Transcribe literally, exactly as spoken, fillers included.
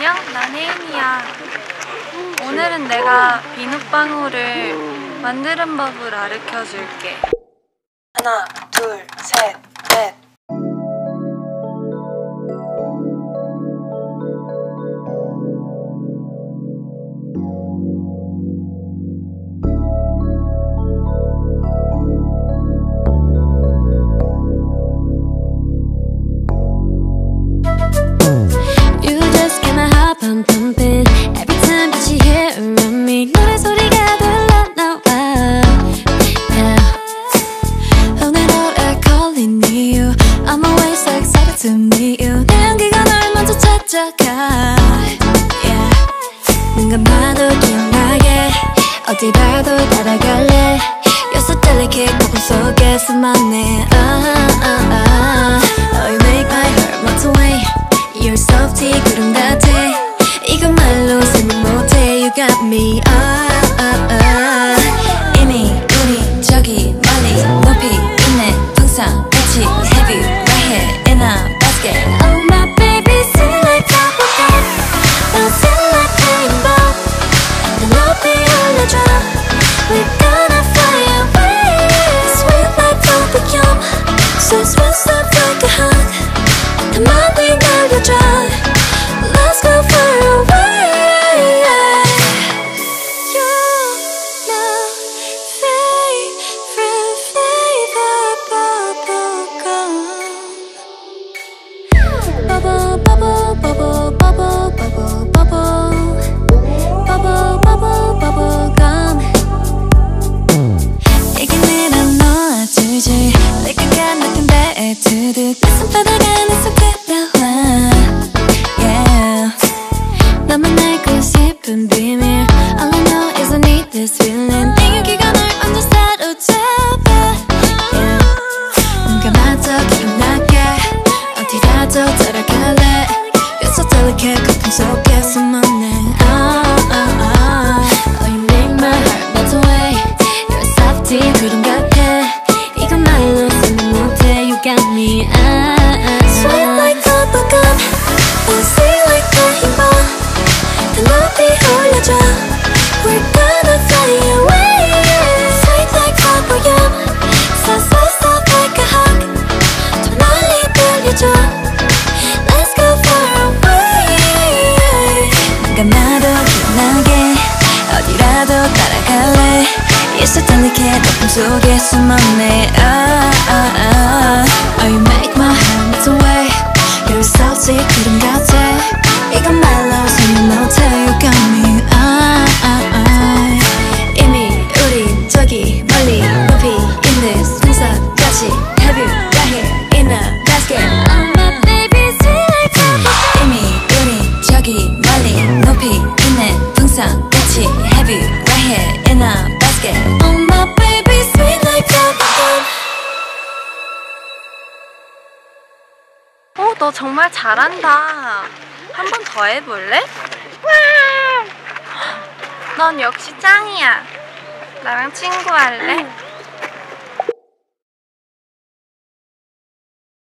안녕, 난 혜인이야. 오늘은 내가 비눗방울을 만드는 법을 가르쳐 줄게. 하나, 둘, 셋, 넷. I'm pumping every time that you hear around me. 노래 소리가 들려 나와. Yeah. 오늘 노래 calling you. I'm always so excited to meet you. 내 향기가 널 먼저 찾아가. Yeah. 눈 감아도 기억나게 어디 봐도 따라갈래. You're so delicate 거품 속에 숨었네. Ah, ah, ah. Oh, you make my heart melt away. You're softy 구름 같아. 이건 말로 설명 못해. You got me. Ah, ah, ah. 이미 우리 저기 멀리 높이 있네. 풍선 같이 have you right here in a basket. Oh my baby, sing like bubblegum. Bouncing like rainbow. 내 높이 올려줘. We're gonna fly away. Sweet like bubblegum. So sweet, soft like a hug. 더 많이 날려줘. Let's go far away. You're my favorite flavor, bubblegum. Bubble, bubble, bubble, bubble, bubble, bubble. Bubble, bubble, bubblegum. 얘기는 안 놓아주지. 내가 느낀 배에 두둑 내 손바닥 안에 속에 나와. Yeah. 나만 알고 싶은 비밀. All I know is I need this feeling. 내 열기가 널 완전 사로잡아. Yeah. 눈 감아도 기억나게 어디라도 따라갈래. You're so delicate 거품 속에 숨었네. Ah, ah, ah. Oh, you make my heart melt away. You're a softie 구름 같아. 이건 말로 설명 못해. You got me. Ah, ah, ah. Sweet like bubblegum. Bouncing like rainbow. 더 높이 올려줘. We're gonna fly away. Sweet like bubblegum. So so soft like a hug. 더 멀리 들려줘. Let's go far away. 눈 감아도 기억나게 어디라도 따라갈래. You're so delicate 거품 속에 숨었네. Ah, ah, ah. Oh, you make my heart melt away. You're salty 구름 같아. 이건 말로 설명 못해. You got me. Ah, ah, ah. 이미 우린 저기 멀리 높이 있는 풍선 같이 have you right here in a basket. Oh my baby, sweet like bubblegum. 이미 우린 저기 멀리 높이 있는 풍선 같이 have you right here in a basket. Oh my baby, sweet like bubblegum. 어, 너 정말 잘한다. 한 번 더 해볼래? 넌 역시 짱이야. 나랑 친구할래?